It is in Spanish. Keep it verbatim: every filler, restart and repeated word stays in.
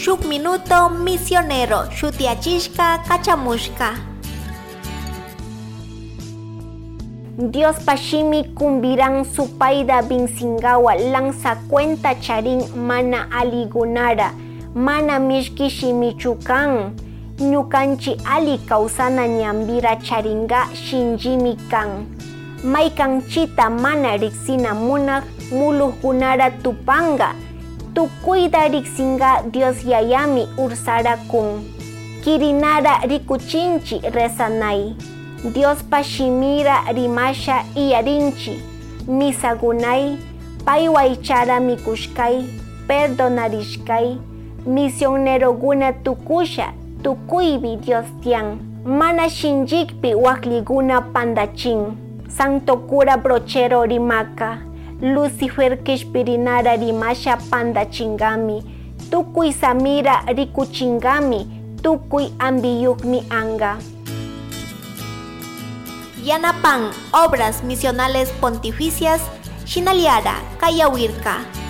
shuk minuto misionero shutiachishka kachamushka. Dios pashimi kumbiran supaida binsingawa lanza cuenta charin mana aligunara mana mishki shimichukan ñukanchi ali kausana ñambira charinga shinjimi kan maykanchita mana riksina munak mulukunara tupanga tukuyda riksinga Dios yayami ursara kun kirinara rikuchinchi rezanay Dios pashimira rimasha iyarinchi misagunay paywaychara mikushkay perdonarishkay misioneroguna tukusha tukuybi Dios tian mana shinjikpi wakliguna pandachin Santo Cura Brochero rimaka Lucifer kishpirinara rimasha pandachingami tukuy samira rikuchingami tukuy ambiyukmi anga. Yanapan, Obras Misionales Pontificias, Shinaliara, Kayawirka.